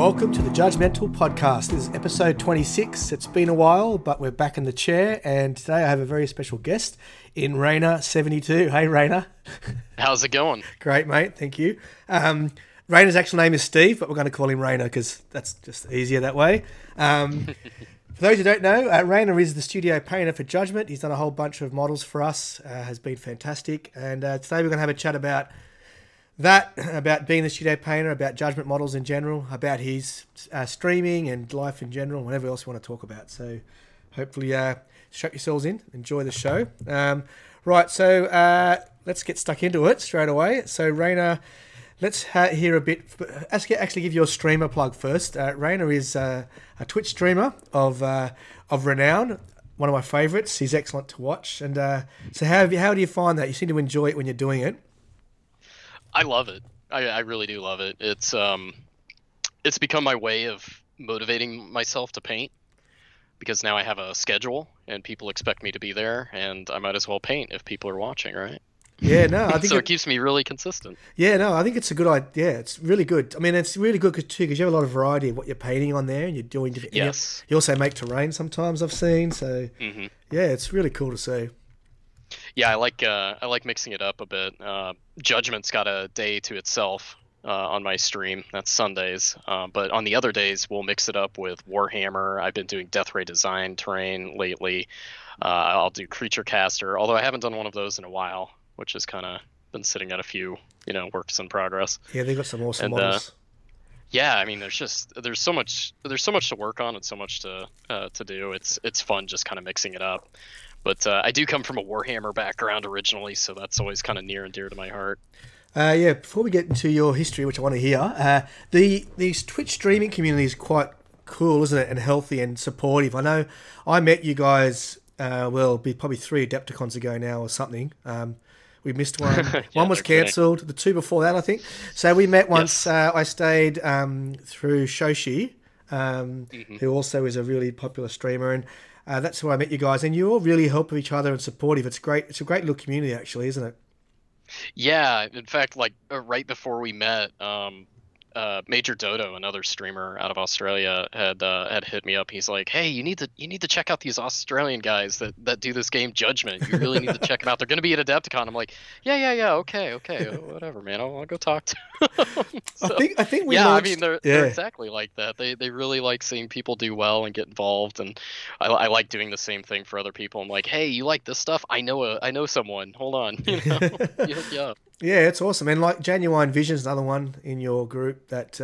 Welcome to the Judgmental Podcast. This is episode 26. It's been a while, but we're back in the chair, and today I have a very special guest in Rainer72. Hey, Rainer. How's it going? Great, mate. Thank you. Rainer's actual name is Steve, but we're going to call him Rainer because that's just easier that way. For those who don't know, Rainer is the studio painter for Judgment. He's done a whole bunch of models for us, has been fantastic. And today we're going to have a chat about that, about being the studio painter, about Judgment models in general, about his streaming and life in general, whatever else you want to talk about. So hopefully strap yourselves in, enjoy the show. Right, so let's get stuck into it straight away. So Rainer, let's hear a bit. Actually, give you a streamer plug first. Rainer is a Twitch streamer of renown, one of my favourites. He's excellent to watch. And so how do you find that? You seem to enjoy it when you're doing it. I love it. I really do love it. It's become my way of motivating myself to paint because now I have a schedule and people expect me to be there, and I might as well paint if people are watching, right? Yeah, no, I think so. It keeps me really consistent. Yeah, no, I think it's a good idea. Yeah, it's really good. I mean, it's really good too because you have a lot of variety of what you're painting on there, and you're doing different. Yes. You also make terrain sometimes. I've seen. So yeah, it's really cool to see. Yeah, I like mixing it up a bit. Judgment's got a day to itself on my stream. That's Sundays. But on the other days, we'll mix it up with Warhammer. I've been doing Death Ray Design terrain lately. I'll do Creature Caster, although I haven't done one of those in a while, which has kind of been sitting at a few, works in progress. Yeah, they've got some awesome models. Yeah, I mean, there's so much to work on and so much to do. It's fun just kind of mixing it up. But I do come from a Warhammer background originally, so that's always kind of near and dear to my heart. Yeah, before we get into your history, which I want to hear, the Twitch streaming community is quite cool, isn't it? And healthy and supportive. I know I met you guys, probably 3 Adepticons ago now or something. We missed one. Yeah, one was cancelled. The 2 before that, I think. So we met once. Yes. I stayed through Shoshi, who also is a really popular streamer, and that's where I met you guys. And you all really help each other and supportive. It's great. It's a great little community, actually, isn't it? Yeah. In fact, right before we met, Major Dodo, another streamer out of Australia, had hit me up. He's like, "Hey, you need to check out these Australian guys that do this game Judgment. You really need to check them out. They're going to be at Adepticon." I'm like, "Yeah, okay, whatever, man. I'll go talk to them." So, I think we. Yeah, launched... I mean, they're exactly like that. They really like seeing people do well and get involved, and I like doing the same thing for other people. I'm like, "Hey, you like this stuff? I know someone. Hold on, yeah." Yeah, it's awesome. And like Genuine Vision's another one in your group that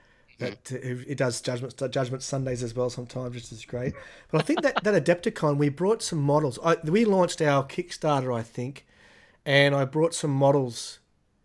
it does Judgment Sundays as well sometimes, which is great. But I think that Adepticon, we brought some models. We launched our Kickstarter, I think, and I brought some models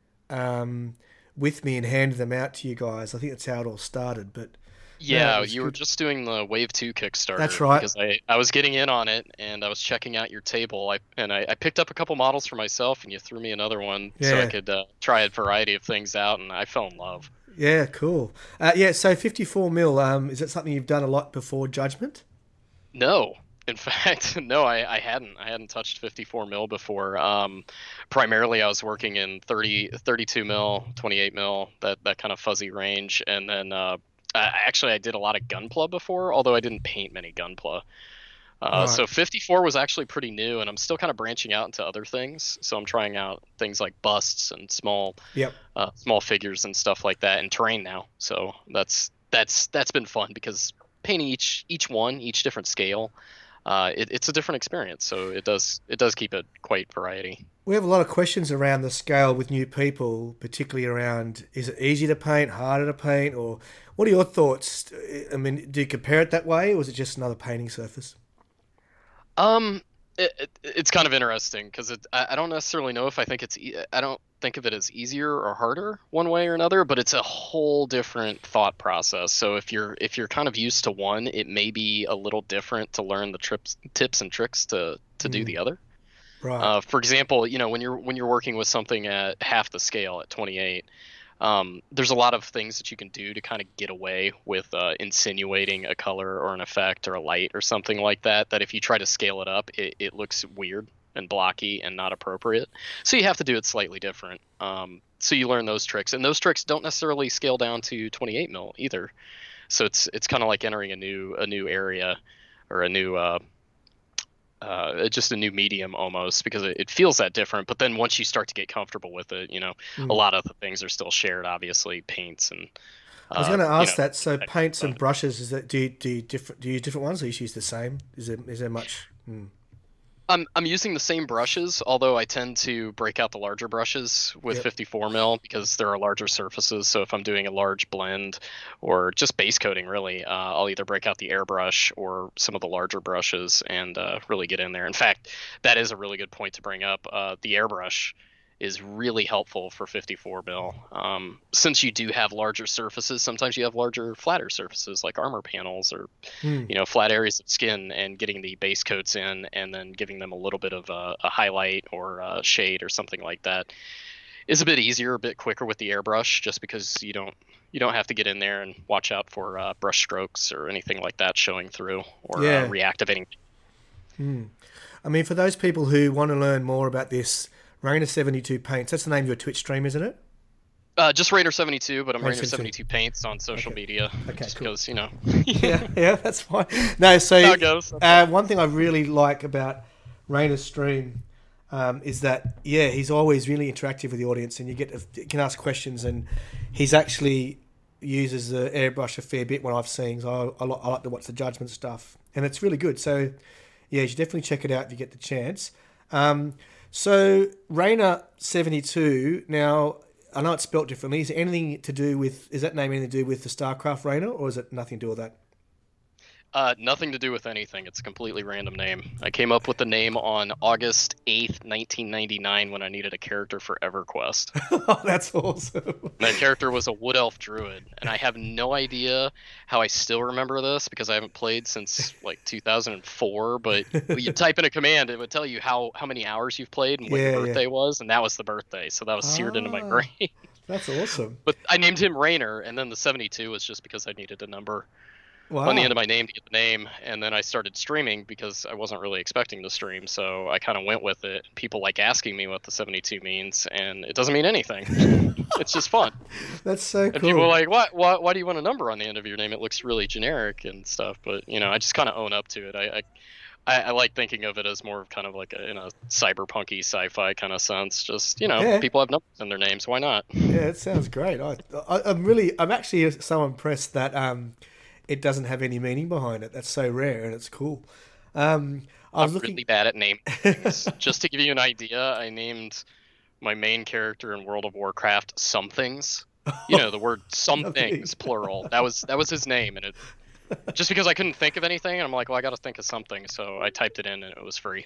with me and handed them out to you guys. I think that's how it all started. But yeah, you were just doing the Wave 2 Kickstarter. That's right. Because I was getting in on it, and I was checking out your table. I picked up a couple models for myself, and you threw me another one so I could try a variety of things out, and I fell in love. Yeah, cool. So 54 mil, is that something you've done a lot before Judgment? No. In fact, no, I hadn't. I hadn't touched 54 mil before. Primarily, I was working in 32 mil, 28 mil, that kind of fuzzy range, and then actually, I did a lot of Gunpla before, although I didn't paint many Gunpla. Right. So 54 was actually pretty new, and I'm still kind of branching out into other things. So I'm trying out things like busts and small figures and stuff like that, and terrain now. So that's been fun because painting each different scale, it's a different experience. So it does keep it quite variety. We have a lot of questions around the scale with new people, particularly around, is it easy to paint, harder to paint, or what are your thoughts? I mean, do you compare it that way, or is it just another painting surface? It's kind of interesting because I don't necessarily know if I don't think of it as easier or harder one way or another, but it's a whole different thought process. So if you're kind of used to one, it may be a little different to learn the tips and tricks to do the other. Right. For example, when you're working with something at half the scale at 28, there's a lot of things that you can do to kind of get away with insinuating a color or an effect or a light or something like that if you try to scale it up, it looks weird and blocky and not appropriate. So you have to do it slightly different. So you learn those tricks, and those tricks don't necessarily scale down to 28 mil either. So it's kind of like entering a new area, or a new just a new medium almost, because it feels that different. But then once you start to get comfortable with it, a lot of the things are still shared, obviously, paints and. I was going to ask that. So paints and brushes, is that do you use different ones, or you use the same? Is there much? I'm using the same brushes, although I tend to break out the larger brushes with 54 mil because there are larger surfaces. So if I'm doing a large blend or just base coating, really, I'll either break out the airbrush or some of the larger brushes and really get in there. In fact, that is a really good point to bring up. The airbrush is really helpful for 54 mil. Since you do have larger surfaces, sometimes you have larger, flatter surfaces like armor panels or flat areas of skin, and getting the base coats in and then giving them a little bit of a highlight or a shade or something like that is a bit easier, a bit quicker with the airbrush, just because you don't have to get in there and watch out for brush strokes or anything like that showing through or reactivating. I mean, for those people who want to learn more about this, Rainer72 Paints, that's the name of your Twitch stream, isn't it? Just Rainer72, but I'm Rainer72 Paints on social media. Okay, just cool. Because, yeah, that's fine. No, so how it goes. One thing I really like about Rainer's stream is that, he's always really interactive with the audience, and you can ask questions, and he's actually uses the airbrush a fair bit when I've seen. So I like to watch the judgment stuff, and it's really good. So, you should definitely check it out if you get the chance. So Rainer72, now I know it's spelt differently. Is that name anything to do with the StarCraft Rainer, or is it nothing to do with that? Nothing to do with anything. It's a completely random name. I came up with the name on August 8th, 1999, when I needed a character for EverQuest. Oh, that's awesome. That character was a Wood Elf Druid, and I have no idea how I still remember this because I haven't played since like 2004, but you type in a command, it would tell you how many hours you've played and what your birthday was, and that was the birthday, so that was seared into my brain. That's awesome. But I named him Rainer, and then the 72 was just because I needed a number on the end of my name to get the name, and then I started streaming because I wasn't really expecting to stream, so I kind of went with it. People like asking me what the 72 means, and it doesn't mean anything. It's just fun. That's so cool. And people are like, why do you want a number on the end of your name? It looks really generic and stuff, but I just kind of own up to it. I like thinking of it as more of kind of like in a cyberpunky sci-fi kind of sense. Just, people have numbers in their names. Why not? Yeah, it sounds great. I'm actually so impressed that it doesn't have any meaning behind it. That's so rare, and it's cool. I'm really bad at naming things. Just to give you an idea, I named my main character in World of Warcraft Somethings. The word somethings, plural. That was his name, and it just because I couldn't think of anything, and I'm like, well, I got to think of something, so I typed it in, and it was free.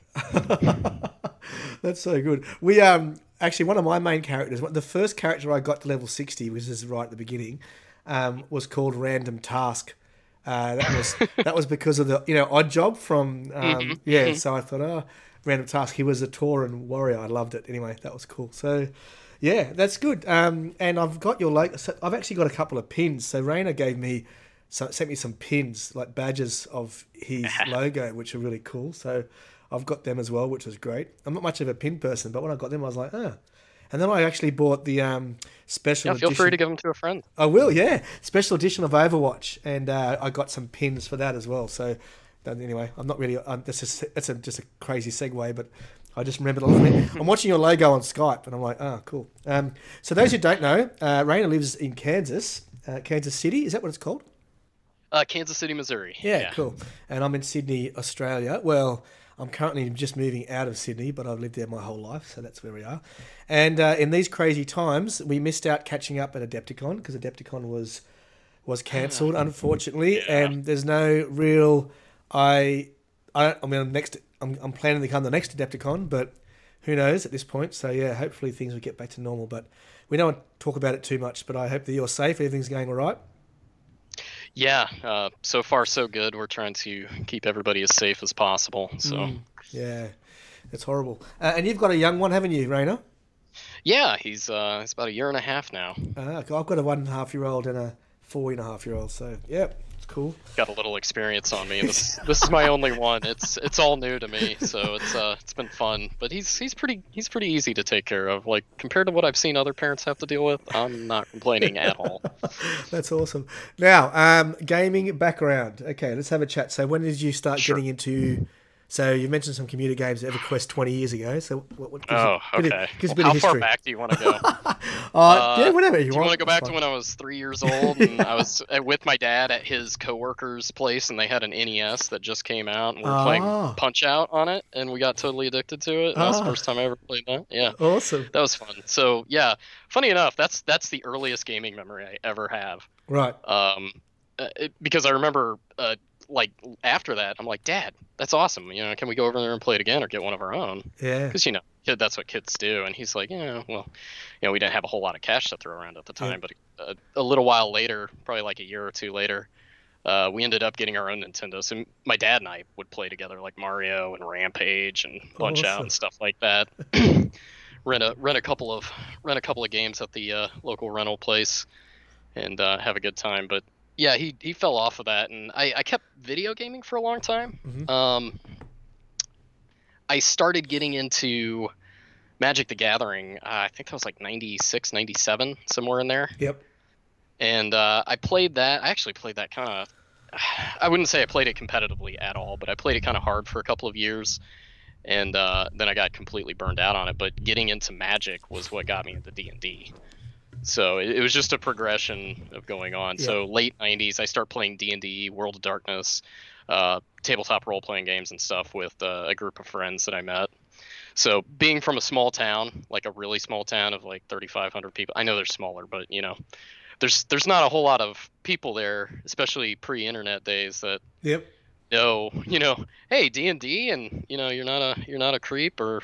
That's so good. We actually, one of my main characters, the first character I got to level 60, which is right at the beginning, was called Random Task. That was because of the Odd Job from So I thought, Random Task. He was a Tauren warrior. I loved it. Anyway, that was cool. So that's good. And I've got your I've actually got a couple of pins. So Rainer sent me some pins, like badges of his logo, which are really cool. So I've got them as well, which is great. I'm not much of a pin person, but when I got them, I was like, And then I actually bought the special edition. Feel free to give them to a friend. I will, special edition of Overwatch, and I got some pins for that as well. So anyway, I'm not really. It's just a crazy segue, but I just remembered a little bit. I'm watching your logo on Skype, and I'm like, cool. So those who don't know, Rainer lives in Kansas, Kansas City. Is that what it's called? Kansas City, Missouri. Yeah, cool. And I'm in Sydney, Australia. Well, I'm currently just moving out of Sydney, but I've lived there my whole life, so that's where we are. And in these crazy times, we missed out catching up at Adepticon because Adepticon was cancelled, unfortunately, and there's no real. I'm planning to come the next Adepticon, but who knows at this point? So hopefully things will get back to normal. But we don't want to talk about it too much. But I hope that you're safe. Everything's going all right. Yeah, so far so good. We're trying to keep everybody as safe as possible. So yeah, it's horrible. And you've got a young one, haven't you, Rainer? Yeah, he's about a year and a half now. I've got a 1.5-year-old and a 4.5-year-old. So yeah, it's cool. Got a little experience on me. This is my only one. It's all new to me, so it's been fun. But he's pretty easy to take care of. Like compared to what I've seen other parents have to deal with, I'm not complaining at all. That's awesome. Now, gaming background. Okay, let's have a chat. So when did you start getting into? So you mentioned some computer games at EverQuest 20 years ago. So what gives okay. Gives a bit How of history. far back do you want to go? Yeah, whatever you want. Do you want to go back to when I was 3 years old and I was with my dad at his coworker's place and they had an NES that just came out and we were playing Punch Out on it and we got totally addicted to it. And that was the first time I ever played that. Yeah. Awesome. That was fun. So yeah, funny enough, that's the earliest gaming memory I ever have. Right. Because I remember like after that, I'm like, Dad, that's awesome. Can we go over there and play it again or get one of our own? Yeah. Because that's what kids do. And he's like, yeah, well, we didn't have a whole lot of cash to throw around at the time, but a little while later, probably like a year or two later, we ended up getting our own Nintendo. So my dad and I would play together, like Mario and Rampage and Punch Out and stuff like that. rent a couple of games at the local rental place and have a good time. But yeah, he fell off of that, and I kept video gaming for a long time. Mm-hmm. I started getting into Magic the Gathering, I think that was like 96, 97, somewhere in there. Yep. And I played that. I actually played that kind of, I wouldn't say I played it competitively at all, but I played it kind of hard for a couple of years. And then I got completely burned out on it. But getting into Magic was what got me into D&D. So it was just a progression of going on. Yeah. So late 90s, I start playing D&D, World of Darkness, tabletop role-playing games and stuff with a group of friends that I met. So being from a small town, like a really small town of like 3,500 people, I know they're smaller, but there's not a whole lot of people there, especially pre-internet days that know, hey, D&D, and you're not a creep, or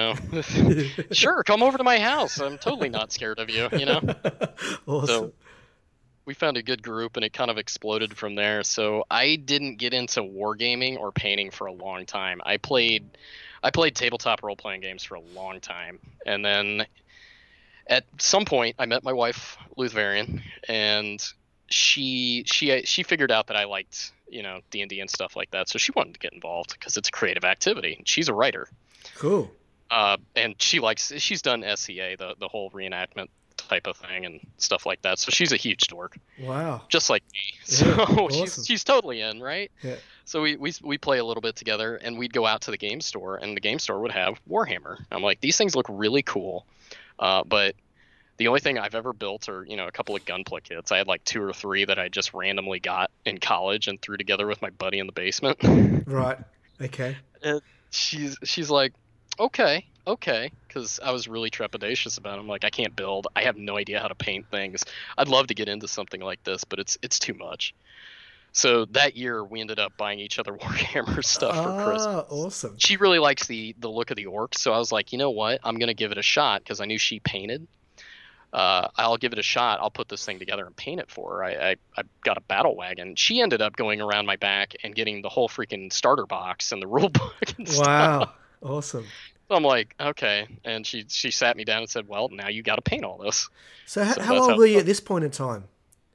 sure, come over to my house. I'm totally not scared of you. Awesome. So we found a good group, and it kind of exploded from there. So I didn't get into wargaming or painting for a long time. I played tabletop role-playing games for a long time, and then at some point I met my wife, Luthvarian, and she figured out that I liked D&D and stuff like that, so she wanted to get involved because it's a creative activity. She's a writer. Cool. And she's done SCA, the whole reenactment type of thing and stuff like that. So she's a huge dork. Wow. Just like me. Yeah, so awesome. she's totally in, right? Yeah. So we play a little bit together, and we'd go out to the game store, and the game store would have Warhammer. I'm like, these things look really cool, but the only thing I've ever built are, a couple of Gunpla kits. I had like 2 or 3 that I just randomly got in college and threw together with my buddy in the basement. Right. Okay. And she's like, okay, because I was really trepidatious about it. I'm like, I can't build. I have no idea how to paint things. I'd love to get into something like this, but it's too much. So that year we ended up buying each other Warhammer stuff for Christmas. Awesome. She really likes the look of the orcs, so I was like, you know what? I'm going to give it a shot because I knew she painted. I'll give it a shot. I'll put this thing together and paint it for her. I got a battle wagon. She ended up going around my back and getting the whole freaking starter box and the rule book and stuff. Wow. Awesome. So I'm like, okay. And she sat me down and said, well, now you got to paint all this. So how old were you at this point in time?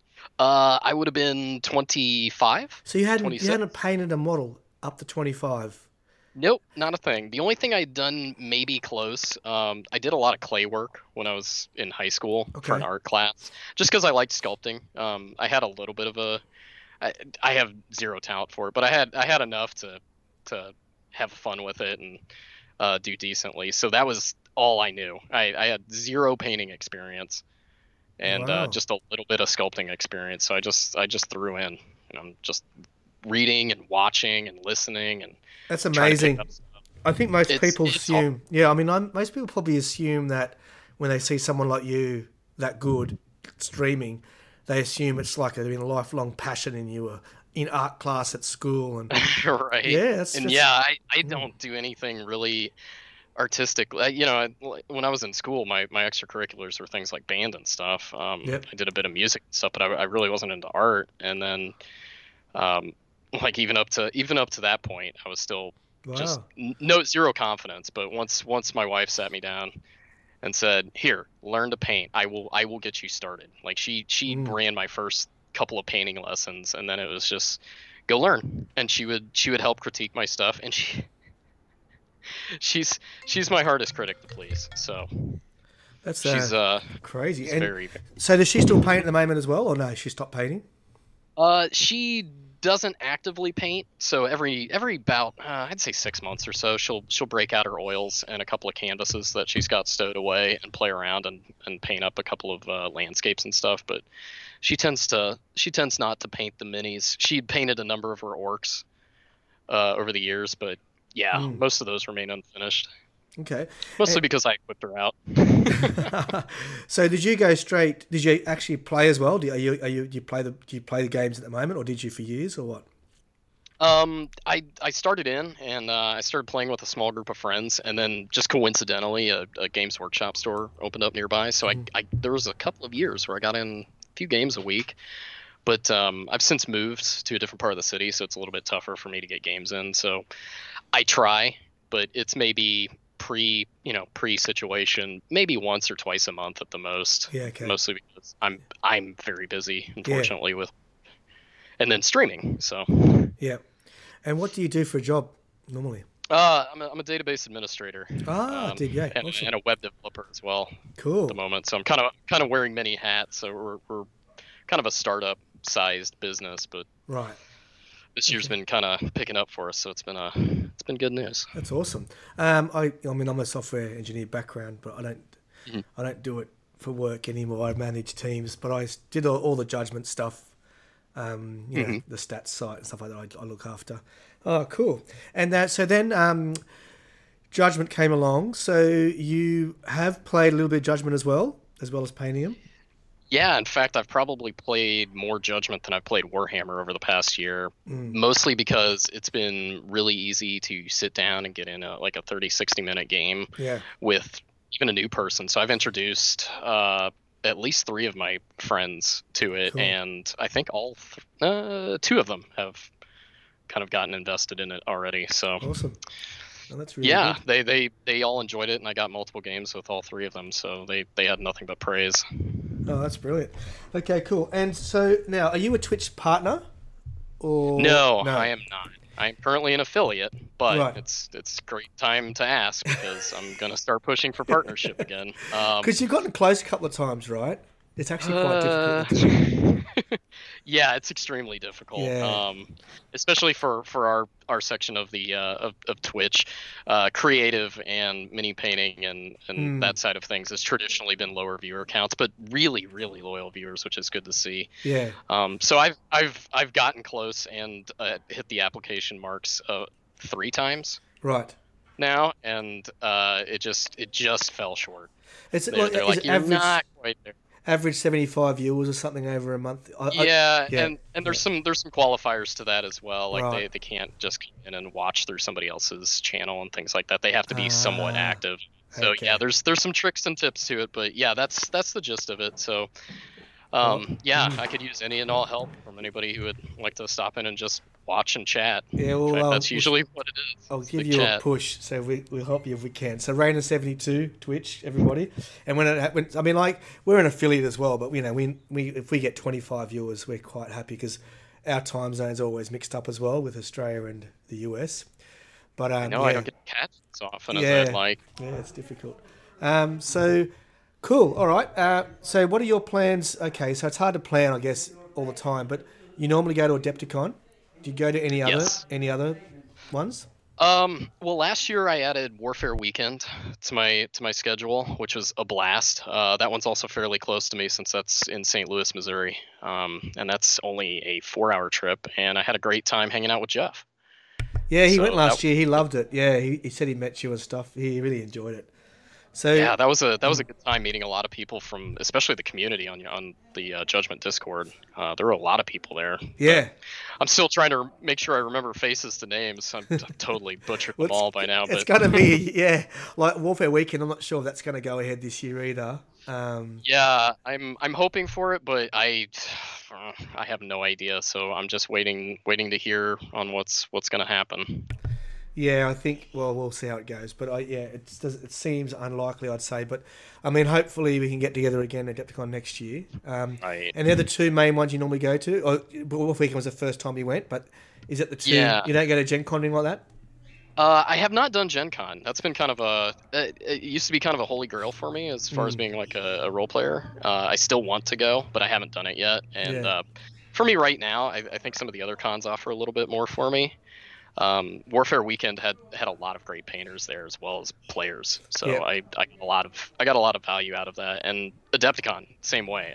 I would have been 25. So you hadn't painted a model up to 25? Nope, not a thing. The only thing I'd done maybe close, I did a lot of clay work when I was in high school for an art class, just because I liked sculpting. I had a little bit of I have zero talent for it, but I had enough to have fun with it and do decently. So that was all I knew. I had zero painting experience and just a little bit of sculpting experience. So I just threw in, and I'm just reading and watching and listening and. That's amazing. I think most people assume. Yeah, I mean, most people probably assume that when they see someone like you that good streaming, they assume it's like a lifelong passion in you, or in art class at school, and right. Yeah, I don't do anything really artistic. When I was in school, my extracurriculars were things like band and stuff. I did a bit of music and stuff, but I really wasn't into art. And then, like even up to that point, I was still just zero confidence. But once my wife sat me down and said, "Here, learn to paint. I will get you started." Like she ran my first couple of painting lessons, and then it was just go learn. And she would help critique my stuff, and she's she's my hardest critic to please. So That's she's craady. she's And very. so does she still paint at the moment as well, or no? She stopped painting. She doesn't actively paint, so every about I'd say 6 months or so, she'll break out her oils and a couple of canvases that she's got stowed away and play around and paint up a couple of landscapes and stuff. But she tends not to paint the minis. She painted a number of her orcs over the years, but yeah, most of those remain unfinished. Okay. Mostly because I equipped her out. So did you go straight? Did you actually play as well? Do you play the games at the moment, or did you for years, or what? I started in and I started playing with a small group of friends, and then just coincidentally a Games Workshop store opened up nearby. So I there was a couple of years where I got in a few games a week, but I've since moved to a different part of the city, so it's a little bit tougher for me to get games in. So I try, but it's maybe pre situation, maybe once or twice a month at the most. Yeah, okay. Mostly because I'm very busy, unfortunately, with and then streaming. So Yeah. And what do you do for a job normally? I'm a database administrator. DBA. And, Awesome. and a web developer as well. Cool. At the moment, so I'm kind of wearing many hats. So we're kind of a startup sized business, but Right. this year's been kind of picking up for us, so it's been good news. That's awesome. I mean, I'm a software engineer background, but I don't do it for work anymore. I manage teams, but I did all the judgment stuff. You know, the stats site and stuff like that. I look after. Oh, cool. And so then Judgment came along. So you have played a little bit of Judgment as well as painting them. Yeah, in fact, I've probably played more Judgment than I've played Warhammer over the past year, mostly because it's been really easy to sit down and get in a 30, 60-minute game with even a new person. So I've introduced at least 3 of my friends to it, and I think all 2 of them have kind of gotten invested in it already. So awesome. Well, that's really good. they all enjoyed it, and I got multiple games with all 3 of them, so they had nothing but praise. Oh, that's brilliant. Okay, cool. And so now, are you a Twitch partner? Or No, I am not. I'm currently an affiliate, but Right. it's a great time to ask because I'm going to start pushing for partnership again. Because you've gotten close a couple of times, right? It's actually quite difficult to do. Yeah, it's extremely difficult. Yeah. Especially for our section of the of Twitch, creative and mini painting and that side of things has traditionally been lower viewer counts, but really really loyal viewers, which is good to see. Yeah. So I've gotten close and hit the application marks 3 times Right. now, and it just fell short. It's They're is like, it you're not quite there. average 75 viewers or something over a month. And there's some qualifiers to that as well. Like Right. they can't just come in and watch through somebody else's channel and things like that. They have to be somewhat active. So okay. yeah, there's some tricks and tips to it, but yeah, that's the gist of it. So I could use any and all help from anybody who would like to stop in and just watch and chat. Yeah, In well, fact, that's usually what it is. I'll It's give big you chat. a push, so we'll help you if we can. So Rainer72 Twitch, everybody, and when it happens, I mean, like we're an affiliate as well, but you know, we if we get 25 viewers, we're quite happy because our time zone's always mixed up as well with Australia and the US. But I know I don't get to catch it as often as Yeah. I'd like. Yeah, it's difficult. So cool. All right. So what are your plans? Okay, so it's hard to plan, I guess, all the time. But you normally go to Adepticon. Do you go to any Yes. other ones? Well, last year I added Warfare Weekend to my schedule, which was a blast. That one's also fairly close to me since that's in St. Louis, Missouri, and that's only a 4-hour trip. And I had a great time hanging out with Jeff. Yeah, he So went last year. He loved it. Yeah, he said he met you and stuff. He really enjoyed it. So Yeah, that was a good time meeting a lot of people from, especially the community on the Judgment Discord. There were a lot of people there. yeah, I'm still trying to make sure I remember faces to names. I've totally butchered them all by now. it's But going to be like Warfare Weekend. I'm not sure if that's going to go ahead this year either. yeah, I'm hoping for it, but I have no idea. So I'm just waiting to hear on what's going to happen. Yeah, I think. Well, we'll see how it goes, but it seems unlikely, I'd say. But I mean, hopefully we can get together again at Adepticon next year. Right. And they're the two main ones you normally go to. Wolf Weekend was the first time you went, but is it the two? Yeah. You don't go to Gen Con or anything like that? I have not done Gen Con. That's been kind of it used to be kind of a holy grail for me as far as being like a role player. I still want to go, but I haven't done it yet. And for me right now, I think some of the other cons offer a little bit more for me. Warfare Weekend had a lot of great painters there as well as players, so I got a lot of value out of that. And Adepticon, same way.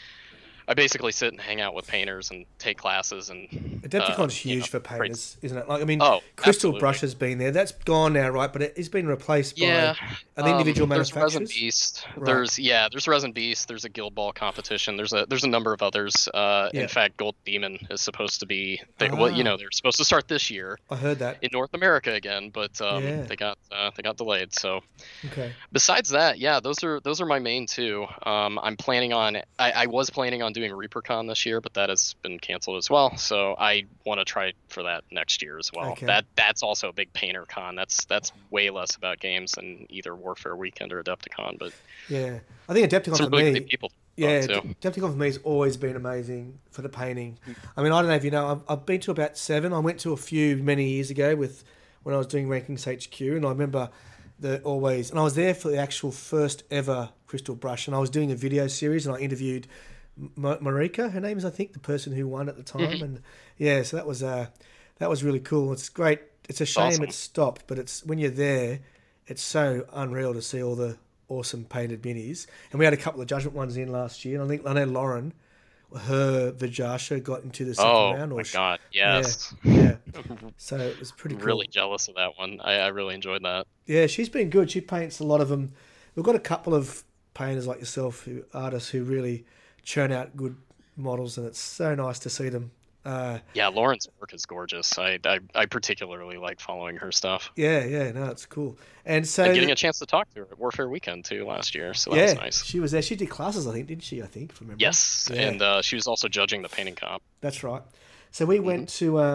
I basically sit and hang out with painters and take classes. And Adepticon's huge for painters, isn't it? Like, I mean, Crystal absolutely. Brush has been there. That's gone now, right? But it's been replaced by the individual manufacturers. There's Resin Beast. Right. There's Resin Beast. There's a Guild Ball competition. There's a number of others. In fact, Gold Demon is supposed to be. They're supposed to start this year. I heard that in North America again, but they got delayed. So besides that, those are my main two. I'm planning on. I was planning on doing ReaperCon this year, but that has been canceled as well. So I want to try for that next year as well. Okay. That's also a big painter con. That's way less about games than either Warfare Weekend or Adepticon. But I think Adepticon for really me. People Adepticon for me has always been amazing for the painting. I mean, I don't know if you know, I've been to about 7. I went to a few many years ago when I was doing Rankings HQ, and I remember and I was there for the actual first ever Crystal Brush, and I was doing a video series, and I interviewed Marika, her name is, I think, the person who won at the time, and so that was really cool. It's great. It's a shame it stopped, but it's when you're there, it's so unreal to see all the awesome painted minis. And we had a couple of Judgment ones in last year, and I know Lauren, her Vajasha got into the second round. Oh my god, yes. Yeah. So it was pretty cool. Really jealous of that one. I really enjoyed that. Yeah, she's been good. She paints a lot of them. We've got a couple of painters like yourself, artists who really churn out good models, and it's so nice to see them. Lauren's work is gorgeous. I particularly like following her stuff. No, it's cool. And getting a chance to talk to her at Warfare Weekend too last year, so that was nice. She was there. She did classes, I think, didn't she? From memory. Yes, and she was also judging the painting comp. That's right. So we went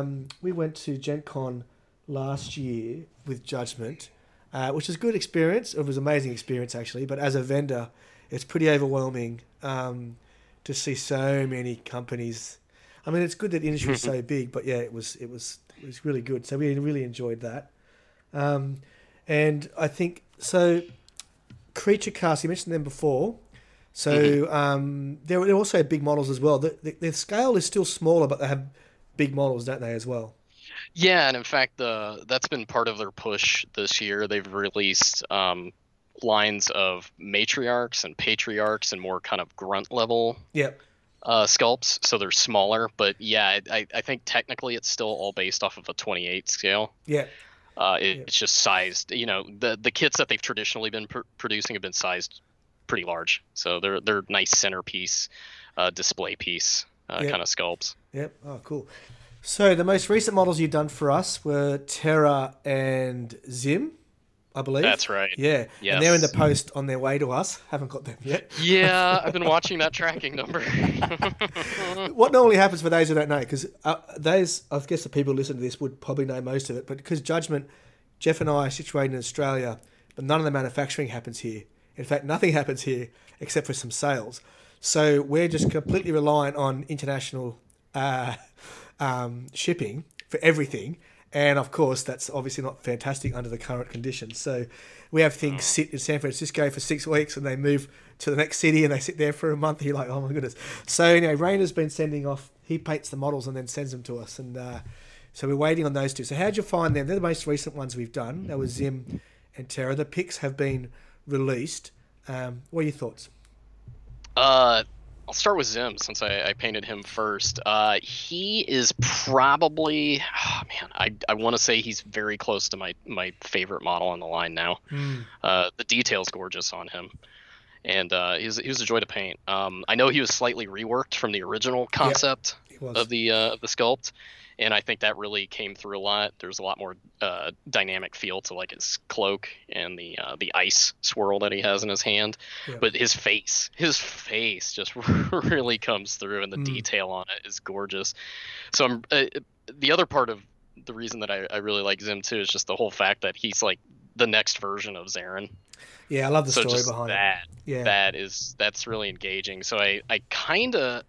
to Gen Con last year with Judgment, which was a good experience. It was an amazing experience actually, but as a vendor, it's pretty overwhelming to see so many companies. I mean, it's good that the industry is so big, but it was really good. So we really enjoyed that. And I think so. Creature Cast, you mentioned them before. So they're also big models as well. Their scale is still smaller, but they have big models, don't they, as well? Yeah, and in fact, that's been part of their push this year. They've released lines of matriarchs and patriarchs and more kind of grunt level sculpts, so they're smaller. But I think technically it's still all based off of a 28 scale. It's just sized. The kits that they've traditionally been producing have been sized pretty large, so they're nice centerpiece, display piece kind of sculpts. Yep. Oh, cool. So the most recent models you've done for us were Terra and Zim, I believe. That's right. Yeah. Yes. And they're in the post on their way to us. Haven't got them yet. Yeah, I've been watching that tracking number. What normally happens for those who don't know, because I guess the people who listen to this would probably know most of it, but because Judgment, Jeff and I are situated in Australia, but none of the manufacturing happens here. In fact, nothing happens here except for some sales. So we're just completely reliant on international shipping for everything. And of course, that's obviously not fantastic under the current conditions. So we have things sit in San Francisco for 6 weeks and they move to the next city and they sit there for a month. You're like, oh my goodness. So anyway, Rainer's been sending off, he paints the models and then sends them to us. And so we're waiting on those two. So how'd you find them? They're the most recent ones we've done. That was Zim and Terra. The pics have been released. What are your thoughts? I'll start with Zim since I painted him first. He is probably, I want to say he's very close to my favorite model on the line now. The detail's gorgeous on him, and he was a joy to paint. I know he was slightly reworked from the original concept of the sculpt, and I think that really came through a lot. There's a lot more dynamic feel to like his cloak and the ice swirl that he has in his hand. But his face just really comes through, and the detail on it is gorgeous. So the other part of the reason that I really like Zim too is just the whole fact that he's like the next version of Zarin. Yeah, I love the So story just behind it. that Yeah, that's really engaging. So I kind of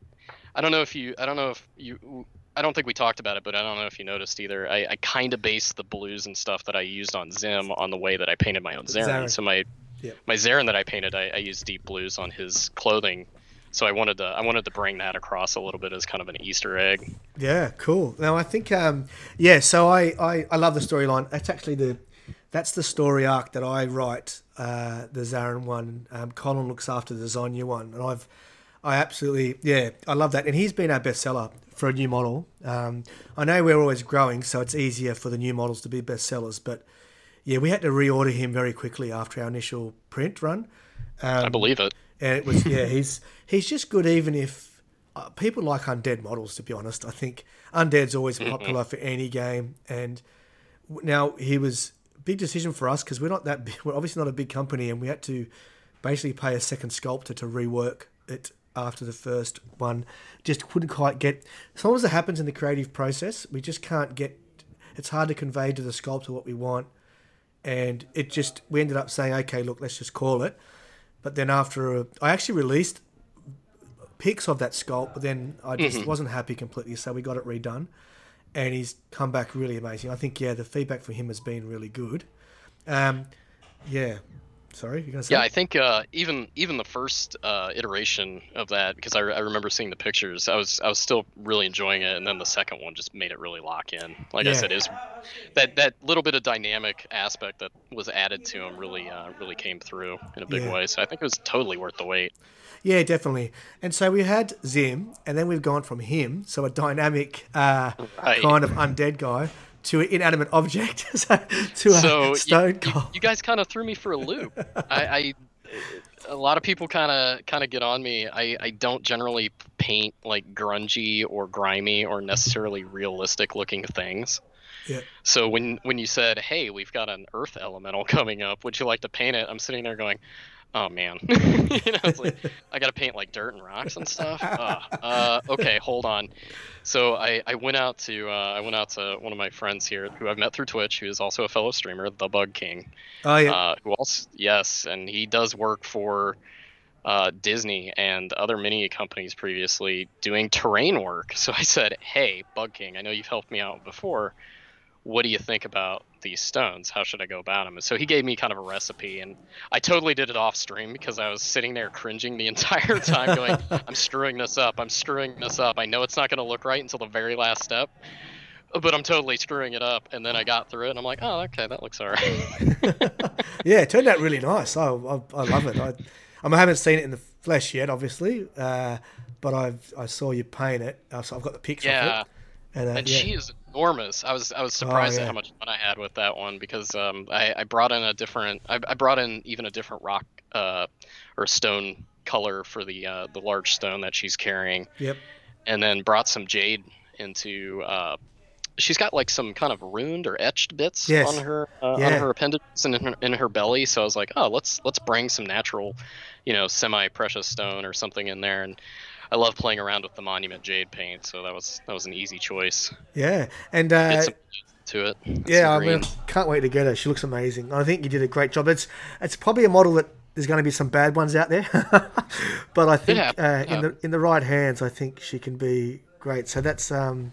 I don't think we talked about it, but I don't know if you noticed either. I kind of based the blues and stuff that I used on Zim on the way that I painted my own Zarin. Zarin. So my Yep. my Zarin that I painted, I used deep blues on his clothing. So I wanted to bring that across a little bit as kind of an Easter egg. Yeah, cool. Now I think yeah, so I love the storyline. That's the story arc that I write, the Zarin one. Colin looks after the Zonya one, and I absolutely, yeah, I love that. And he's been our bestseller for a new model. I know we're always growing, so it's easier for the new models to be bestsellers. But yeah, we had to reorder him very quickly after our initial print run. I believe it. And it was, yeah, he's just good even if people like undead models, to be honest. I think undead's always popular for any game. And now he was a big decision for us because we're not that big, we're obviously not a big company, and we had to basically pay a second sculptor to rework it after the first one. Just couldn't quite get, sometimes that happens in the creative process. We just can't get, it's hard to convey to the sculptor what we want. And it just, we ended up saying, okay, look, let's just call it. But then I actually released pics of that sculpt, but then I just wasn't happy completely, so we got it redone. And he's come back really amazing. I think, yeah, the feedback for him has been really good. Yeah. Sorry, you're going to say? Yeah, I think even the first iteration of that, because I remember seeing the pictures, I was still really enjoying it, and then the second one just made it really lock in. Like I said, is that little bit of dynamic aspect that was added to him really came through in a big way. So I think it was totally worth the wait. Yeah, definitely. And so we had Zim, and then we've gone from him, so a dynamic kind of undead guy, to an inanimate object, to a stone cold. You guys kind of threw me for a loop. A lot of people kind of get on me. I don't generally paint like grungy or grimy or necessarily realistic looking things. Yeah. So when you said, "Hey, we've got an earth elemental coming up, would you like to paint it?" I'm sitting there going, "Oh man," it's like I got to paint like dirt and rocks and stuff. Okay, hold on. So I went out to one of my friends here who I've met through Twitch, who is also a fellow streamer, the Bug King. Oh yeah. Who also, yes, and he does work for Disney and other mini companies previously doing terrain work. So I said, "Hey, Bug King, I know you've helped me out before. What do you think about these stones? How should I go about them?" And so he gave me kind of a recipe, and I totally did it off stream because I was sitting there cringing the entire time going, I'm screwing this up. I know it's not going to look right until the very last step, but I'm totally screwing it up. And then I got through it, and I'm like, oh, okay, that looks all right. Yeah, it turned out really nice. I love it. I haven't seen it in the flesh yet, obviously, but I saw you paint it. So I've got the picture of it. And she is enormous. I was surprised at how much fun I had with that one because I brought in even a different rock or stone color for the large stone that she's carrying. Yep. And then brought some jade into. She's got like some kind of runed or etched bits on her appendages and in her belly. So I was like, oh, let's bring some natural, semi-precious stone or something in there. And I love playing around with the Monument Jade paint, so that was an easy choice. Yeah, and get some to it. Yeah, can't wait to get her. She looks amazing. I think you did a great job. It's probably a model that there's going to be some bad ones out there, but I think in the right hands, I think she can be great. So that's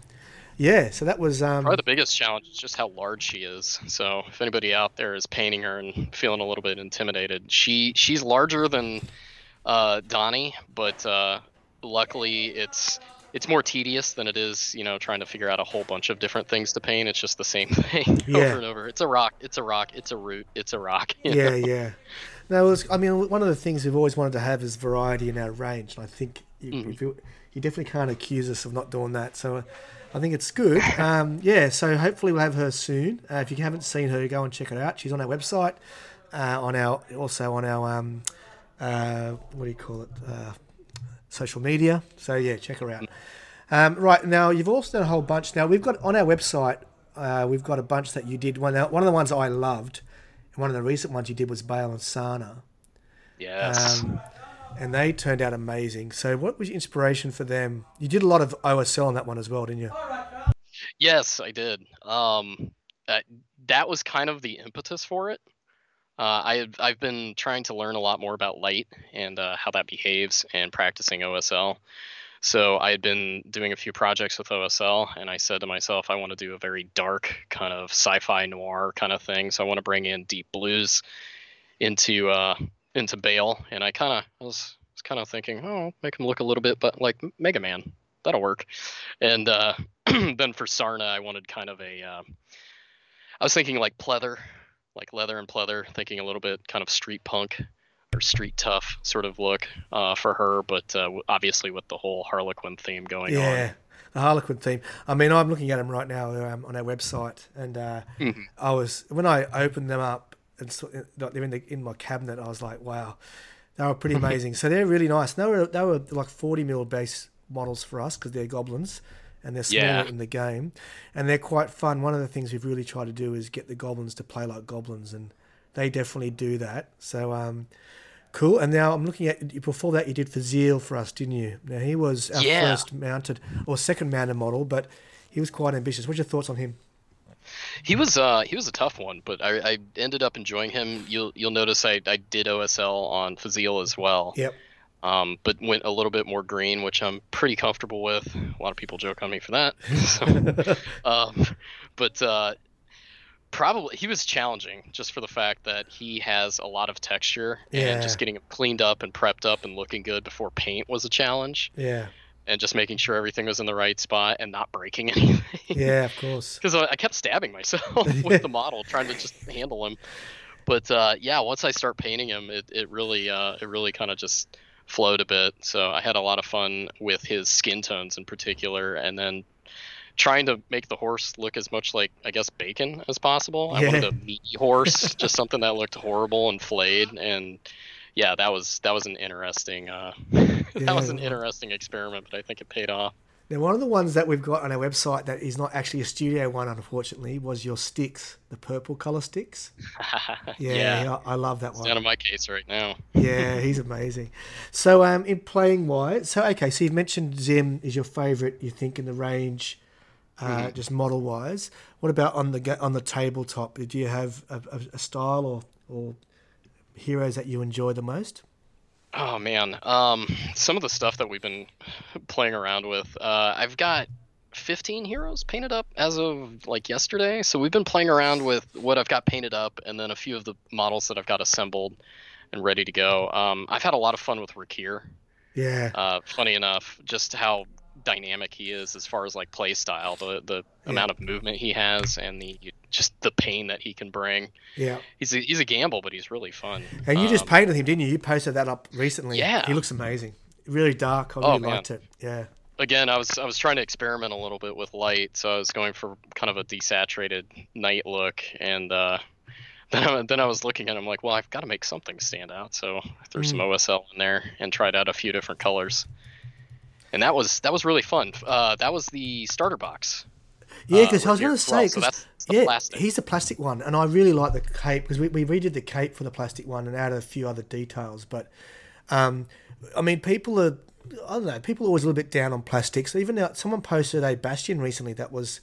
so that was probably the biggest challenge is just how large she is. So if anybody out there is painting her and feeling a little bit intimidated, she's larger than Donnie, but luckily it's more tedious than it is, trying to figure out a whole bunch of different things to paint. It's just the same thing over and over. It's a rock, it's a root, it's a rock. Yeah. No, one of the things we've always wanted to have is variety in our range, and I think you definitely can't accuse us of not doing that. So I think it's good. So hopefully we'll have her soon. If you haven't seen her, go and check her out. She's on our website, on our what do you call it? Social media. So yeah, check her out. Right, now you've also done a whole bunch. Now we've got on our website, we've got a bunch that you did. One of the ones I loved, and one of the recent ones you did was Bale and Sana. Yes. And they turned out amazing. So what was your inspiration for them? You did a lot of OSL on that one as well, didn't you? Yes, I did. Uh, that was kind of the impetus for it. I've been trying to learn a lot more about light and how that behaves and practicing OSL. So I had been doing a few projects with OSL, and I said to myself, I want to do a very dark kind of sci-fi noir kind of thing. So I want to bring in deep blues into Bale, and I was kind of thinking, oh, make him look a little bit, but like Mega Man, that'll work. And then for Sarna, I wanted kind of I was thinking like pleather, like leather and pleather, thinking a little bit kind of street punk or street tough sort of look for her, but obviously with the whole Harlequin theme going on. Yeah, the Harlequin theme. I mean, I'm looking at them right now on our website, and Mhm. I was when I opened them up and like, they're in my cabinet. I was like, wow, they were pretty amazing. So they're really nice. They were like 40 mil base models for us because they're goblins. And they're smaller Yeah. in the game, and they're quite fun. One of the things we've really tried to do is get the goblins to play like goblins, and they definitely do that. So cool. And now I'm looking at before that you did Fazil for us, didn't you? Now he was our Yeah. first mounted or second mounted model, but he was quite ambitious. What's your thoughts on him? He was a tough one, but I ended up enjoying him. You'll notice I did OSL on Fazil as well. Yep. But went a little bit more green, which I'm pretty comfortable with. A lot of people joke on me for that. So, um, but probably he was challenging just for the fact that he has a lot of texture, and Yeah. just getting him cleaned up and prepped up and looking good before paint was a challenge, Yeah. and just making sure everything was in the right spot and not breaking anything. Yeah. Of course. Because I kept stabbing myself Yeah. with the model trying to just handle him. But yeah, once I start painting him, it really kind of just flowed a bit. So I had a lot of fun with his skin tones in particular, and then trying to make the horse look as much like, I guess, bacon as possible. I wanted Yeah. a meaty horse, just something that looked horrible and flayed. And yeah, that was an interesting that Yeah. was an interesting experiment, but I think it paid off. Now, one of the ones that we've got on our website that is not actually a studio one, unfortunately, was your sticks, the purple color sticks. Yeah, Yeah, I love that it's one. down in my case right now. Yeah, he's amazing. So, in playing wise, so okay, so you've mentioned Zim is your favourite, you think, in the range, just model wise. What about on on the tabletop? Do you have a style or heroes that you enjoy the most? Oh man, some of the stuff that we've been playing around with, I've got 15 heroes painted up as of like yesterday. So we've been playing around with what I've got painted up, and then a few of the models that I've got assembled and ready to go. I've had a lot of fun with Rakir. Yeah, Funny enough, just how dynamic he is as far as like play style, the yeah, amount of movement he has, and the pain that he can bring. yeah. He's a gamble, but he's really fun. And you just painted him, didn't you? You posted that up recently. He Yeah. looks amazing. Really dark. I Oh really man. liked it. Yeah. Again, I was trying to experiment a little bit with light, so I was going for kind of a desaturated night look, and then I was looking at him like, well, I've got to make something stand out, so I threw some Mm. OSL in there and tried out a few different colors, and that was really fun. That was the starter box. Yeah, because I was Rapier going to as well, say, so because that's the yeah, plastic. he's the plastic one, and I really like the cape because we redid the cape for the plastic one and added a few other details. But um, I mean, I don't know, people are always a little bit down on plastics. Even now, someone posted a Bastion recently that was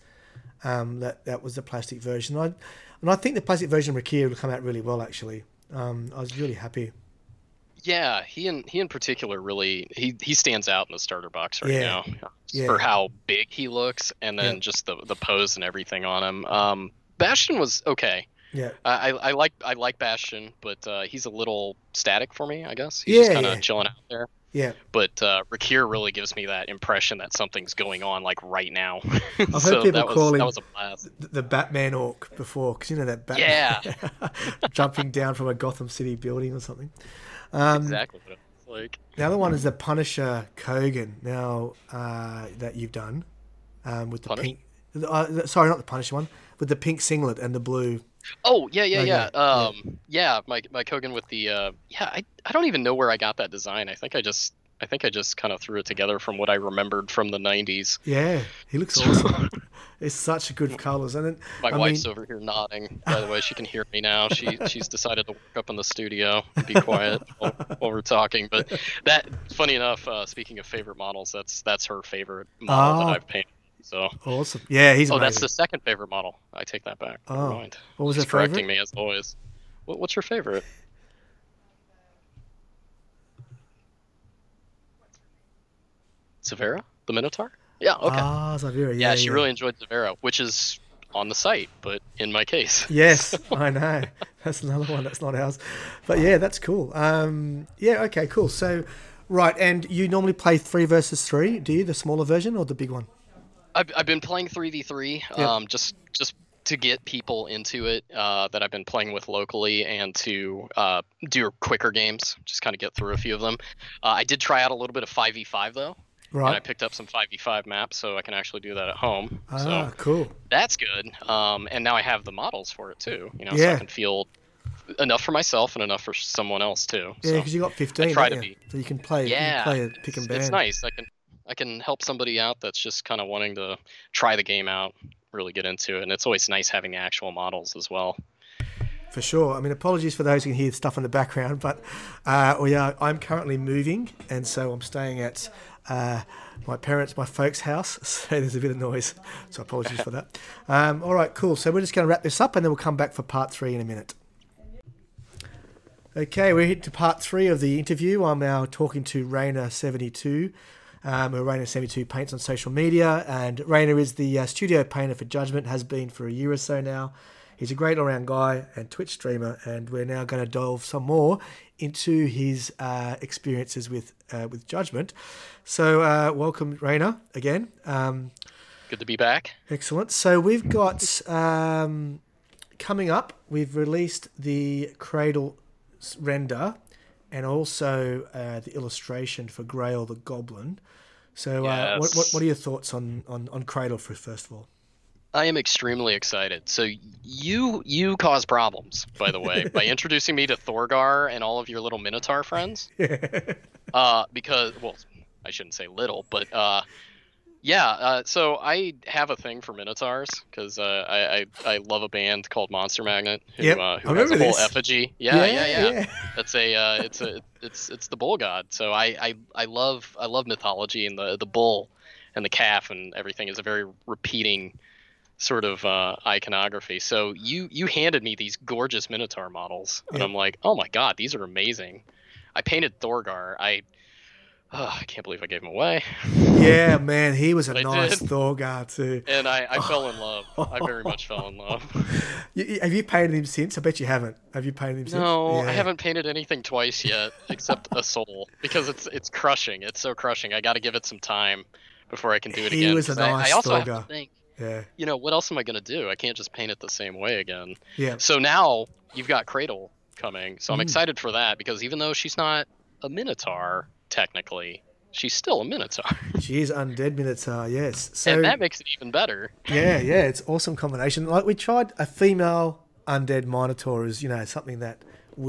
that was the plastic version. And I think the plastic version of Rakia will come out really well. Actually, I was really happy. Yeah, he in particular really he stands out in the starter box right Yeah, now for yeah, how big he looks, and yeah, then just the pose and everything on him. Bastion was okay. yeah, I like Bastion, but he's a little static for me, I guess. He's just yeah, kind yeah, of chilling out there. yeah. But Rakir really gives me that impression that something's going on like right now. I've heard So people that was call that him was a blast. the Batman Orc before, because you know that Yeah, Batman jumping down from a Gotham City building or something. that's exactly what it was like. The other one is the Punisher Kogan. Now that you've done with the Punish. pink, sorry, not the Punisher one, with the pink singlet and the blue Oh yeah, yeah, logo. yeah. Yeah, Yeah, my Kogan with the yeah. I don't even know where I got that design. I think I just kind of threw it together from what I remembered from the '90s. yeah, he looks awesome. It's such good colours, and it, My I wife's mean, over here nodding. By the way, she can hear me now. She's decided to work up in the studio and be quiet while we're talking. But that, funny enough, speaking of favorite models, that's her favorite model that ah, I've painted. So, Awesome. Yeah, he's oh, amazing. that's the second favorite model. I take that back. Never mind. What was He's her correcting favorite? me as always. What's your favorite? Severa, the Minotaur? Yeah, okay. Zavira. Yeah, Yeah, she yeah. really enjoyed Severa, which is on the site, but in my case. Yes, I know. That's another one that's not ours. But yeah, that's cool. Yeah, okay, cool. So, right, and you normally play 3 versus 3, do you? The smaller version or the big one? I've been playing 3v3, Yep. just to get people into it that I've been playing with locally and to do quicker games, just kind of get through a few of them. I did try out a little bit of 5v5 though, and I Right. picked up some 5v5 maps, so I can actually do that at home. So Cool. that's good. And now I have the models for it too, so I Yeah. can field enough for myself and enough for someone else too. Yeah, So because you got I 15, try don't to you? be. So you can play. You can Yeah, play a pick and it's ban. nice. I can help somebody out that's just kind of wanting to try the game out, really get into it, and it's always nice having the actual models as well. For sure. I mean, apologies for those who can hear stuff in the background, but I'm currently moving, and so I'm staying at my folks' house, so there's a bit of noise. So apologies for that. All right, cool. So we're just going to wrap this up, and then we'll come back for part 3 in a minute. Okay, we're hit to part 3 of the interview. I'm now talking to Rainer72, who Rainer72 paints on social media, and Rainer is the studio painter for Judgment, has been for a year or so now. He's a great all-round guy and Twitch streamer, and we're now going to delve some more into his experiences with Judgment. So welcome, Rainer, again. Good to be back. Excellent. So we've got coming up, we've released the Cradle render and also the illustration for Grail the Goblin. So Yes. what are your thoughts on Cradle first of all? I am extremely excited. So you cause problems, by the way, by introducing me to Thorgar and all of your little Minotaur friends. Because, well, I shouldn't say little, but so I have a thing for Minotaurs because I love a band called Monster Magnet who, Yep, who I has a remember whole this. effigy. Yeah. Yeah. That's it's the bull god. So I love mythology, and the bull and the calf and everything is a very repeating sort of iconography. So you handed me these gorgeous Minotaur models, and Yep. I'm like, oh my god, these are amazing. I painted Thorgar. I can't believe I gave him away. Yeah, man, he was a I nice did. Thorgar too. And I fell in love. I very much fell in love. Have you painted him since? I bet you haven't. Have you painted him since? No, Yeah. I haven't painted anything twice yet, except a soul, because it's crushing. It's so crushing. I got to give it some time before I can do it He again. was a 'Cause nice I also have Thorgar. to think, Yeah. what else am I gonna do? I can't just paint it the same way again. Yeah. So now you've got Cradle coming, so Mm. I'm excited for that because even though she's not a Minotaur technically, she's still a Minotaur, She is undead Minotaur, yes. So and that makes it even better. yeah, it's awesome combination. Like we tried a female undead Minotaur as, something that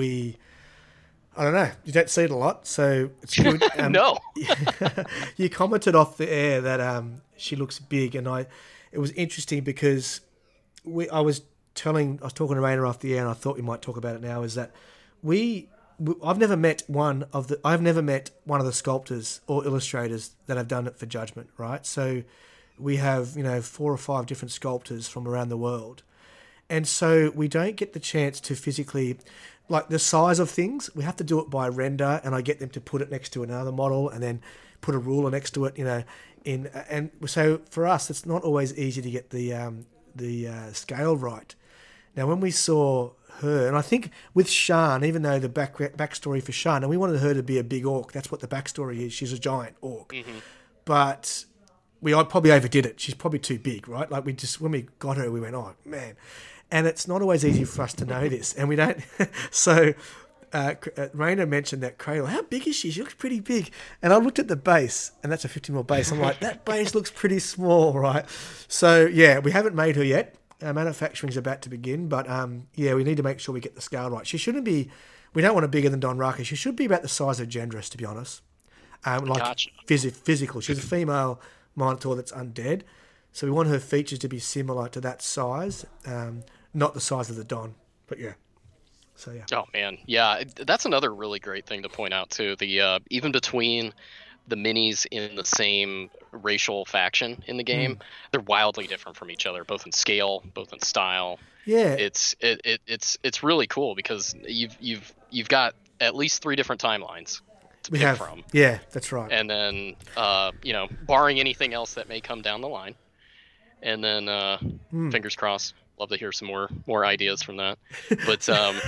I don't know, you don't see it a lot, so it's good. No. You commented off the air that she looks big, and it was interesting because I was talking to Rainer off the air, and I thought we might talk about it now. Is that I've never met one of the sculptors or illustrators that have done it for Judgment, right? So we have 4 or 5 different sculptors from around the world, and so we don't get the chance to physically, like the size of things, we have to do it by render, and I get them to put it next to another model and then put a ruler next to it, and so for us, it's not always easy to get the scale right. Now, when we saw her, and I think with Shan, even though the backstory for Shan, and we wanted her to be a big orc, that's what the backstory is. She's a giant orc, but I probably overdid it. She's probably too big, right? Like when we got her, we went, oh man. And it's not always easy for us to know this, and we don't. So, Raina mentioned that Cradle. How big is she? She looks pretty big. And I looked at the base, and that's a 50mm base. I'm like, that base looks pretty small, right? So yeah, we haven't made her yet. Our manufacturing's about to begin, but we need to make sure we get the scale right. She shouldn't be. We don't want her bigger than Don Raka. She should be about the size of Gendress, to be honest. Gotcha. Physical. She's a female Minotaur that's undead, so we want her features to be similar to that size. Not the size of the Don, but yeah. So yeah. Oh man, yeah, that's another really great thing to point out too. The even between the minis in the same racial faction in the game, they're wildly different from each other, both in scale, both in style. Yeah. It's really cool because you've got at least 3 different timelines to pick from. Yeah, that's right. And then barring anything else that may come down the line, and then fingers crossed. Love to hear some more ideas from that. But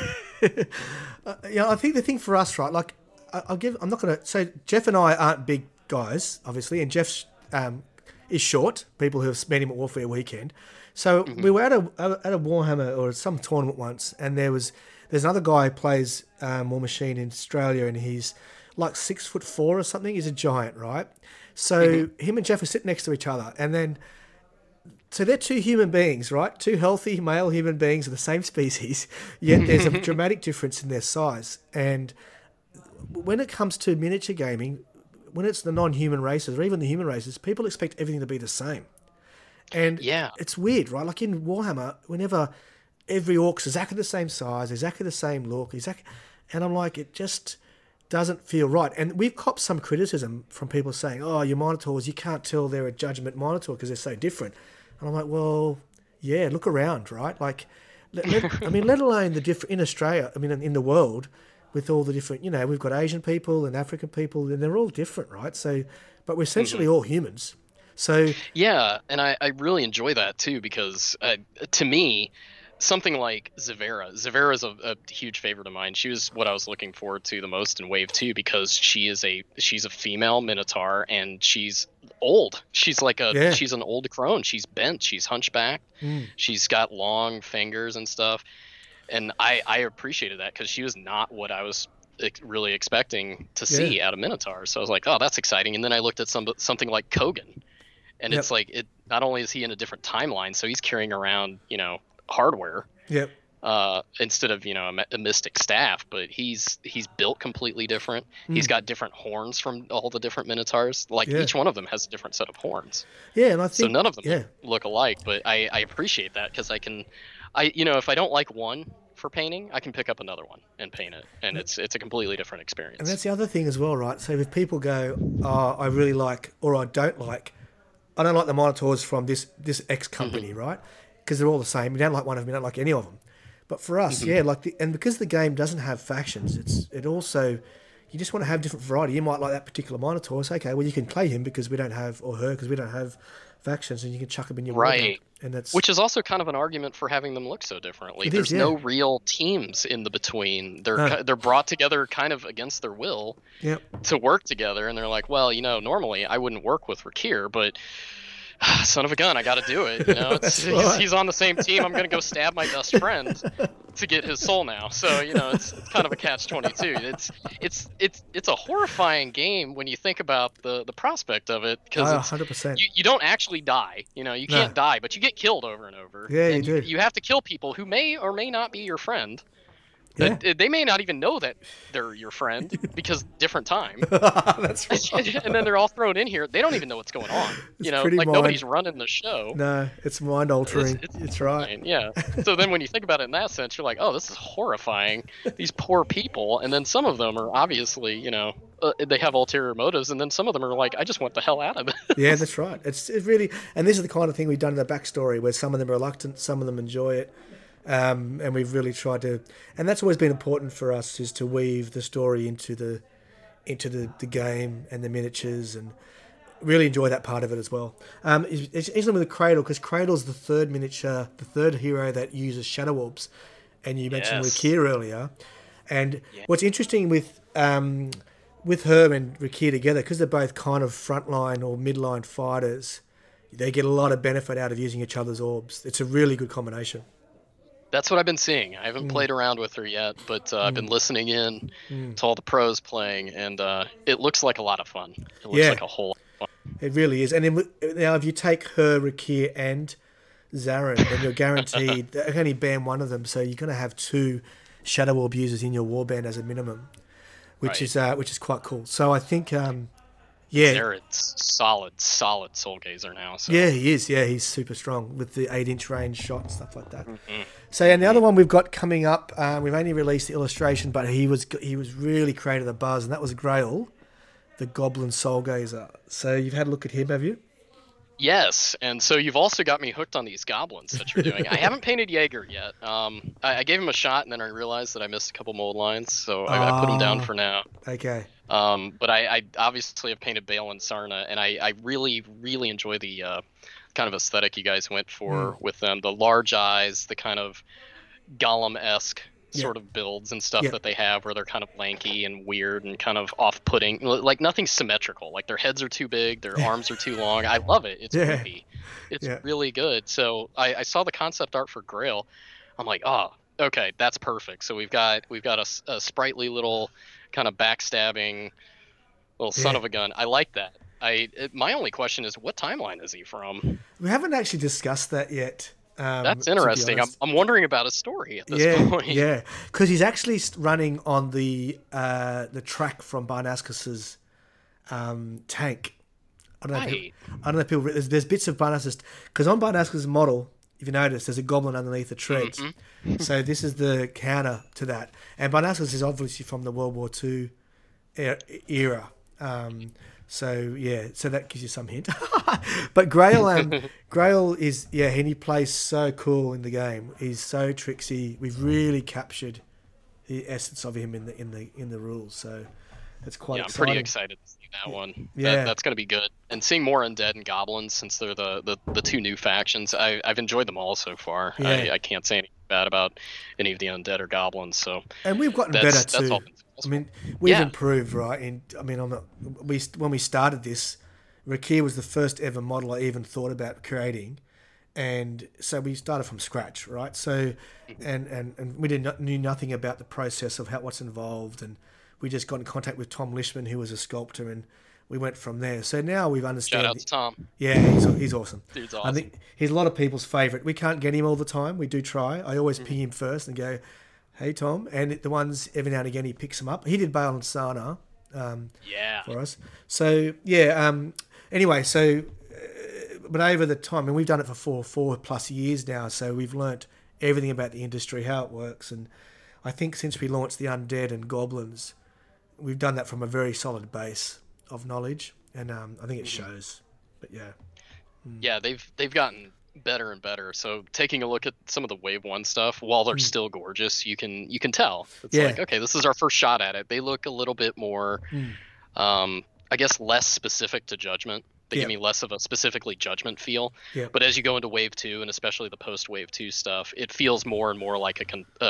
I think the thing for us, right? Like, I'm not gonna say Jeff and I aren't big guys, obviously, and Jeff is short. People who have met him at Warfare Weekend. So we were at a Warhammer or some tournament once, and there's another guy who plays War Machine in Australia, and he's like 6'4" or something. He's a giant, right? So him and Jeff are sitting next to each other, and then so they're 2 human beings, right? 2 healthy male human beings of the same species, yet there's a dramatic difference in their size. And when it comes to miniature gaming, when it's the non-human races or even the human races, people expect everything to be the same. And it's weird, right? Like in Warhammer, whenever every orc's exactly the same size, exactly the same look, and I'm like, it just doesn't feel right. And we've copped some criticism from people saying, oh, your Minotaurs, you can't tell they're a Judgment Minotaur because they're so different. And I'm like, well, yeah, look around, right? Like, let alone the different in Australia. I mean, in the world, with all the different, we've got Asian people and African people, and they're all different, right? So, but we're essentially all humans. So yeah, and I really enjoy that too because to me, something like Zavera is a huge favorite of mine. She was what I was looking forward to the most in Wave 2 because she's a female Minotaur and she's old. She's like she's an old crone. She's bent. She's hunchbacked. She's got long fingers and stuff. And I appreciated that because she was not what I was really expecting to see out of Minotaur. So I was like, oh, that's exciting. And then I looked at something like Kogan, and it's like not only is he in a different timeline, so he's carrying around hardware instead of a mystic staff, but he's built completely different. He's got different horns from all the different Minotaurs. Like each one of them has a different set of horns. And I think so none of them look alike, but I appreciate that because if I don't like one for painting, I can pick up another one and paint it, and it's a completely different experience. And that's the other thing as well, right? So if people go, oh, I really like, or I don't like the Minotaurs from this X company, right? Because they're all the same. You don't like one of them, you don't like any of them. But for us, and because the game doesn't have factions, it also, you just want to have different variety. You might like that particular Minotaur. So, okay, well, you can play him because we don't have, or her because we don't have factions, and you can chuck them in your right. And that's which is also kind of an argument for having them look so differently. There's no real teams in the between. They're brought together kind of against their will to work together, and they're like, well, normally I wouldn't work with Rakir, but son of a gun, I got to do it. He's on the same team. I'm going to go stab my best friend to get his soul now. So it's kind of a catch-22. It's a horrifying game when you think about the prospect of it because 100%. You don't actually die. You can't die, but you get killed over and over. Yeah, and you do. You have to kill people who may or may not be your friend. They may not even know that they're your friend because different time. That's right. And then they're all thrown in here. They don't even know what's going on. Nobody's running the show. No, it's mind altering. It's right. Yeah. So then when you think about it in that sense, you're like, oh, this is horrifying. These poor people. And then some of them are obviously, they have ulterior motives. And then some of them are like, I just want the hell out of it. Yeah, that's right. It's really, and this is the kind of thing we've done in the backstory where some of them are reluctant, some of them enjoy it. And we've really tried to, and that's always been important for us, is to weave the story into the game and the miniatures, and really enjoy that part of it as well. It's with the Cradle, because Cradle's the third miniature, the third hero that uses shadow orbs, and you mentioned Rakir earlier. And what's interesting with her and Rakir together, because they're both kind of frontline or midline fighters, they get a lot of benefit out of using each other's orbs. It's a really good combination. That's what I've been seeing. I haven't played around with her yet, but I've been listening in to all the pros playing, and it looks like a lot of fun. It looks like a whole lot of fun. It really is. And then, now, if you take her, Rakir, and Zarin, then you're guaranteed they only ban one of them, so you're going to have 2 Shadow Orb users in your warband as a minimum, which is quite cool. So I think, Zarin's solid Soul Gazer now. So. Yeah, he is. Yeah, he's super strong with the 8-inch range shot and stuff like that. So, and the other one we've got coming up, we've only released the illustration, but he was really created a buzz, and that was Grail. the Goblin Soulgazer. So you've had a look at him, have you? Yes, and so you've also got me hooked on these goblins that you're doing. I haven't painted Jaeger yet. I gave him a shot, and then I realized that I missed a couple mold lines, so I put him down for now. Okay. But I obviously have painted Bale and Sarna, and I really, really enjoy the kind of aesthetic you guys went for with them. The large eyes, the kind of Gollum-esque sort of builds and stuff that they have, where they're kind of lanky and weird and kind of off-putting. Like, nothing's symmetrical. Like, their heads are too big, their arms are too long. I love it. It's creepy. It's really good. So I saw the concept art for Grail. I'm like, oh, okay, that's perfect. So we've got a sprightly little kind of backstabbing little son of a gun. I like that. My only question is, what timeline is he from? We haven't actually discussed that yet. That's interesting. I'm wondering about his story at this point. Yeah, because he's actually running on the track from Barnascus's tank. I don't know if people. There's bits of Barnascus, because on Barnascus's model, if you notice, there's a goblin underneath the trees. Mm-hmm. So this is the counter to that. And Barnascus is obviously from the World War II era. So that gives you some hint. But Grail is and he plays so cool in the game. He's so tricksy. We've really captured the essence of him in the rules. So it's quite exciting. I'm pretty excited to see that one. Yeah, that's going to be good. And seeing more undead and goblins, since they're the two new factions, I've enjoyed them all so far. Yeah. I can't say anything bad about any of the undead or goblins. So and we've gotten better too. I mean, we've improved, right? And I mean, when we started this, Rakir was the first ever model I even thought about creating, and so we started from scratch, right? So, and we knew nothing about the process of what's involved, and we just got in contact with Tom Lishman, who was a sculptor, and we went from there. So now we've understood. Shout out to Tom. Yeah, he's awesome. Dude's awesome. I think he's a lot of people's favorite. We can't get him all the time. We do try. I always ping him first and go, hey, Tom. And the ones, every now and again, he picks them up. He did Bale and Sarna for us. So, anyway, but over the time, and we've done it for four plus years now, so we've learnt everything about the industry, how it works. And I think since we launched the Undead and Goblins, we've done that from a very solid base of knowledge. And I think it shows. But, Yeah, they've gotten better and better. So taking a look at some of the Wave 1 stuff, while they're still gorgeous, you can tell. It's like, okay, this is our first shot at it. They look a little bit more, I guess, less specific to Judgment. They give me less of a specifically Judgment feel. Yeah. But as you go into Wave 2, and especially the post-Wave 2 stuff, it feels more and more like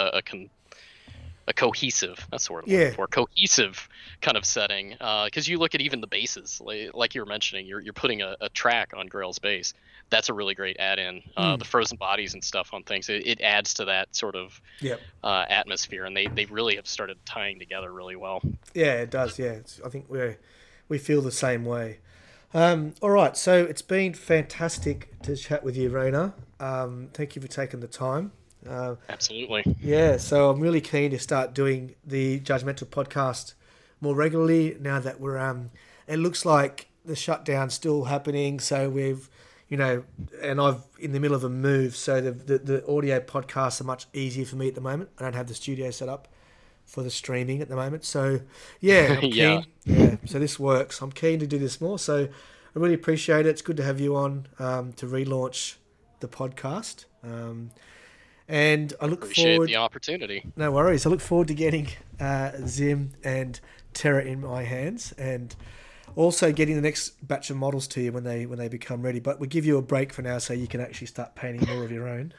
a cohesive, that's the word I'm looking for, cohesive kind of setting. Because you look at even the bases, like you were mentioning, you're putting a track on Grail's base. That's a really great add-in. The frozen bodies and stuff on things, it adds to that sort of atmosphere, and they really have started tying together really well. Yeah, it does. Yeah, I think we feel the same way. All right, so it's been fantastic to chat with you, Rainer. Thank you for taking the time. Absolutely. Yeah, so I'm really keen to start doing the Judgmental podcast more regularly now that we're it looks like the shutdown's still happening, so we've and I've in the middle of a move, so the audio podcasts are much easier for me at the moment. I don't have the studio set up for the streaming at the moment, so I'm keen. So this works. I'm keen to do this more, so I really appreciate it. It's good to have you on to relaunch the podcast. And I appreciate the opportunity. No worries. I look forward to getting Zim and Terra in my hands, and also getting the next batch of models to you when they become ready. But we'll give you a break for now, so you can actually start painting more of your own.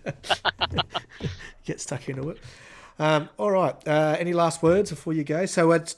Get stuck into it. All right. Any last words before you go? So it's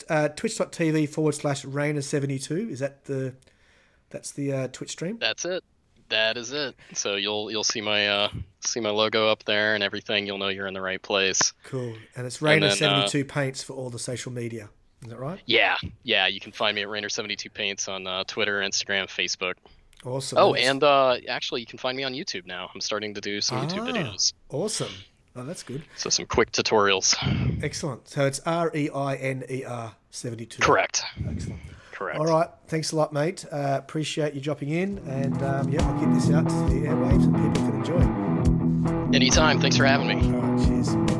twitch.tv/Rainer72. Is that that's the Twitch stream? That's it. That is it. So you'll see my logo up there and everything. You'll know you're in the right place. Cool. And it's Rainer72 Paints for all the social media. Is that right? Yeah. You can find me at Rainer72 Paints on Twitter, Instagram, Facebook. Awesome. Oh, and actually, you can find me on YouTube now. I'm starting to do some YouTube videos. Awesome. Oh, that's good. So some quick tutorials. Excellent. So it's REINER72. Correct. Excellent. Correct. All right. Thanks a lot, mate. Appreciate you dropping in. And I'll get this out to the airwaves and people can enjoy. Anytime. Thanks for having me. All right. Cheers.